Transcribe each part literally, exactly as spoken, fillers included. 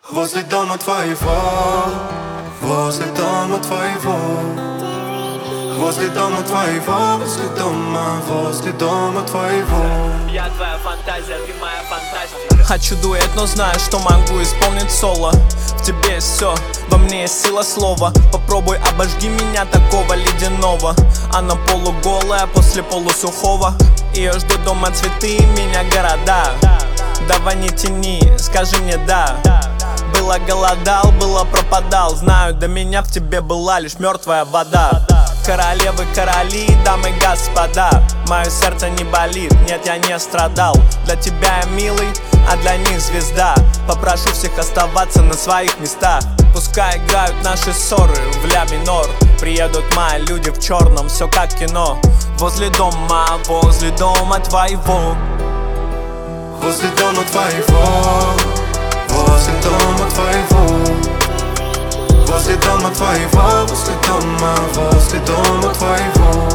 Возле дома твоего, возле дома твоего, возле дома твоего, возле дома, возле дома твоего. Я твоя фантазия, ты моя фантастика. Хочу дуэт, но знаю, что могу исполнить соло. В тебе есть все, во мне есть сила слова. Попробуй обожги меня такого ледяного. Она полуголая после полусухого. Ее ждут дома цветы, меня города. Давай не тяни, скажи мне да. Было голодал, было пропадал. Знаю, до меня в тебе была лишь мертвая вода. Королевы, короли, дамы, господа, мое сердце не болит, нет, я не страдал. Для тебя я милый, а для них звезда. Попрошу всех оставаться на своих местах. Пускай играют наши ссоры в ля минор. Приедут мои люди в черном, все как кино. Возле дома, возле дома твоего. Возле дома твоего, возле дома твоего, возле дома твоего, возле дома, возле дома твоего,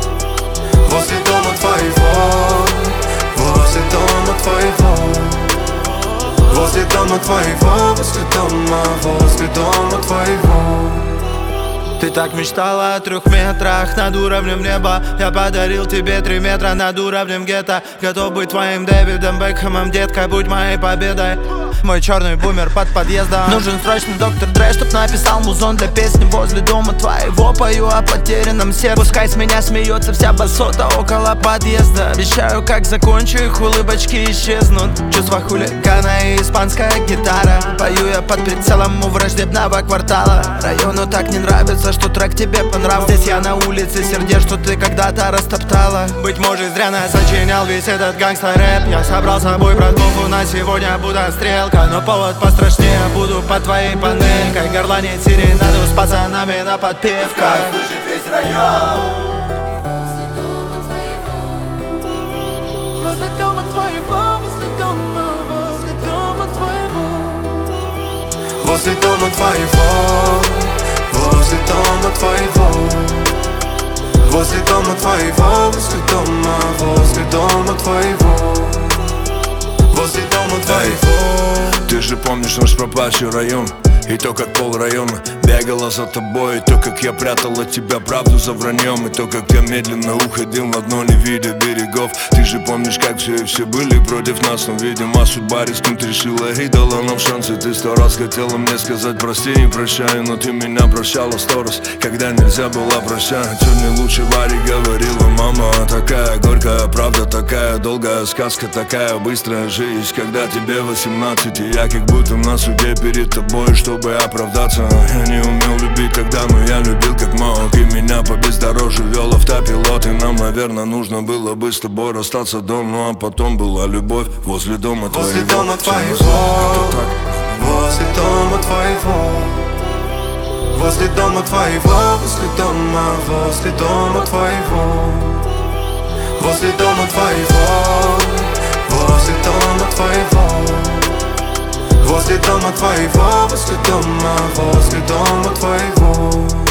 возле дома твоего, возле дома твоего, возле дома твоего, возле дома, возле дома твоего. Ты так мечтала о трех метрах над уровнем неба. Я подарил тебе три метра над уровнем гетто. Готов быть твоим Дэвидом Бекхэмом, детка, будь моей победой. Мой черный бумер под подъездом. Нужен срочно доктор Дрей, чтоб написал музон для песни. Возле дома твоего пою о потерянном сердце. Пускай с меня смеется вся басота около подъезда. Обещаю, как закончу, их улыбочки исчезнут. Чувства хулигана и испанская гитара. Пою я под прицелом у враждебного квартала. Району так не нравится, что трек тебе понравился. Здесь я на улице сердец, что ты когда-то растоптала. Быть может, зря нас сочинял весь этот гангстер-рэп. Я собрал с собой братуху на сегодня, будто стрелка. Но повод пострашнее, буду под твоей панелькой. Горланить серенаду с пацанами на подпевках. Слышит весь район. Возле дома твоего, возле дома, возле дома твоего, Возле дома твоего, возле дома твоего, возле дома твоего, возле дома, возле дома твоего, возле дома твоего. Ты же помнишь наш пропащий район, и то, как пол района бегала за тобой, и то, как я прятал от тебя правду за враньем, и то, как я медленно уходил на дно, не видя берегов. Ты же помнишь, как все и все были против нас, но, видимо, судьба рискнуть решила и дала нам шанс. И ты сто раз хотела мне сказать прости, не прощай, но ты меня прощала сто раз, когда нельзя было прощать. Сегодня лучше Варе говорила мама. Такая горькая правда, такая долгая сказка, такая быстрая жизнь, когда тебе восемнадцать, и я как будто на суде перед тобой, чтобы оправдаться. Я не умел любить тогда, но я любил как мог. И меня по бездорожью вел автопилот. И нам, наверное, нужно было бы с тобой расстаться до. Ну а потом была любовь возле дома твоего. Возле дома твоего, возле дома твоего, возле дома твоего, возле дома, возле дома твоего, возле дома твоего, возле дома твоего, возле дома твоего, возле дома, возле дома твоего.